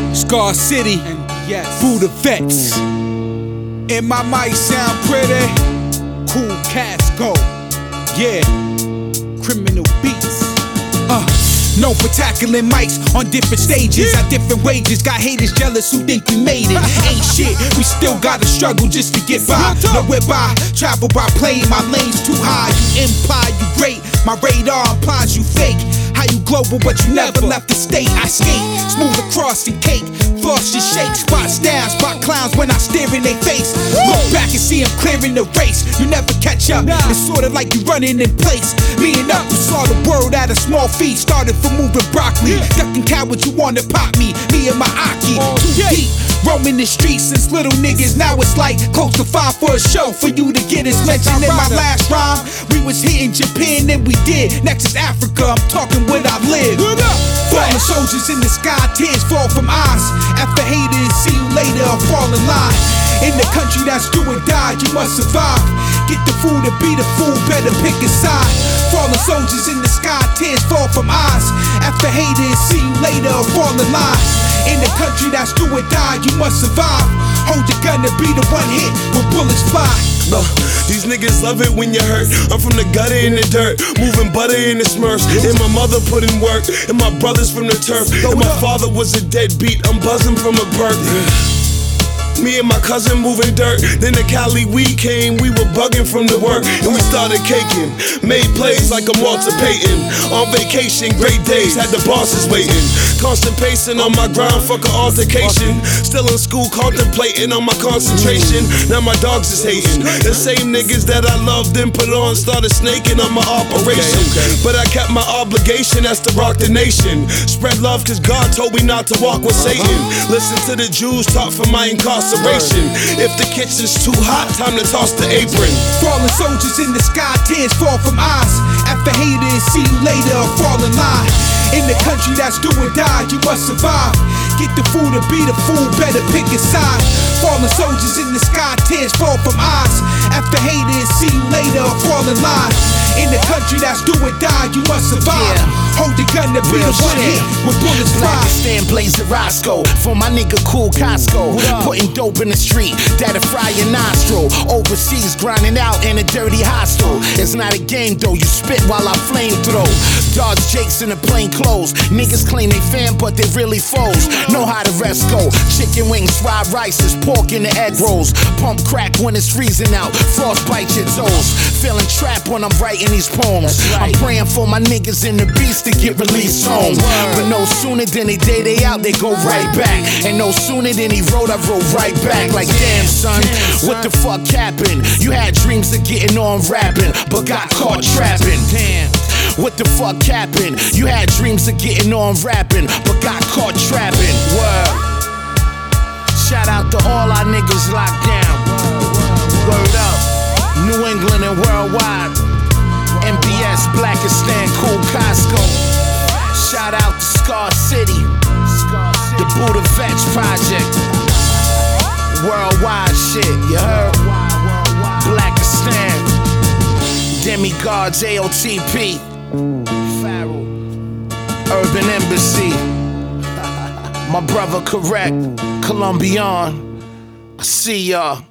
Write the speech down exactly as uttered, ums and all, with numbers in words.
Scar City, yes. Buddha Vets. And my mic sound pretty. Cool Casco. Yeah. Criminal Beats. Uh. Known for tackling mics on different stages at different wages. Got haters jealous who think we made it. Ain't shit, we still gotta struggle just to get by. Nowhere by, travel by plane, my lane's too high. You imply you great, my radar implies you fake. How you global but you never left the state. I skate, smooth across the cake. Floss just shake, spot stars, spot clowns when I stare in their face. Look back and see them clearing the race. You never catch up, it's sorta like you running in place. Me and up, who saw the world at a small feat. Started from moving broccoli, ducking cowards who wanna pop me. Me and my Aki, too deep. Roaming the streets since little niggas. Now it's like close to five for a show for you to get us mentioned in my last rhyme. We was hitting Japan and we did. Next is Africa, I'm talking where I live. Fallen soldiers in the sky, tears fall from eyes. After haters, see you later or fall in line. In the country that's do or die, you must survive. Get the food to be the fool, better pick a side. Fallen soldiers in the sky, tears fall from eyes. After haters, see you later or fall in line. In the country that's do or die, you must survive. Hold your gun to be the one hit when bullets fly. Uh, these niggas love it when you hurt. I'm from the gutter in the dirt, moving butter in the Smurfs. And my mother put in work, and my brothers from the turf. And my father was a deadbeat, I'm buzzing from a bird. Me and my cousin moving dirt. Then the Cali weed came, we were bugging from the work. And we started caking, made plays like I'm Walter Payton. On vacation, great days, had the bosses waiting. Constant pacing on my grind, fuck an altercation. Still in school, contemplating on my concentration. Now my dogs is hating. The same niggas that I loved and put on started snaking on my operation. But I kept my obligation, that's to rock the nation. Spread love cause God told me not to walk with Satan. Listen to the Jews talk from my incarceration. If the kitchen's too hot, time to toss the apron. Fallen soldiers in the sky, tears fall from eyes. After haters, see you later or fall in line. In the country that's do or die, you must survive. Get the food to be the fool, better pick a side. Fallen soldiers in the sky, tears fall from eyes. After haters, see you later or fall in line. In the country that's do or die, you must survive. Hold your gun to be the one hit when bullets fly. Stand blazing Roscoe for my nigga Cool Casco. Putting dope in the street, that'll fry your nostril. Overseas grinding out in a dirty hostel. It's not a game though, you spit while I flame throw. Dodge Jakes in the plain clothes. Niggas claim they fan but they really foes. Know how the rest go. Chicken wings, fried rices, pork in the egg rolls. Pump crack when it's freezing out, frost bite your toes. Feeling trapped when I'm writing these poems. I'm praying for my niggas in the beast to get released home. But no sooner than they day they out, they go right back. And no sooner than he wrote, I wrote right back. Like damn son, what the fuck happened? You had dreams of getting on rapping, but got caught trapping. Damn. What the fuck happened? You had dreams of getting on rapping, but got caught trapping. Word. Shout out to all our niggas locked down. Word up. New England and worldwide. M B S, Blackistan, Cool Casco. Shout out to Scar City. The Buddha Vets Project. Worldwide shit, you heard? Blackistan. Demigods, A O T P. Pharaoh. Urban Embassy. My brother correct. Colombian. I see y'all.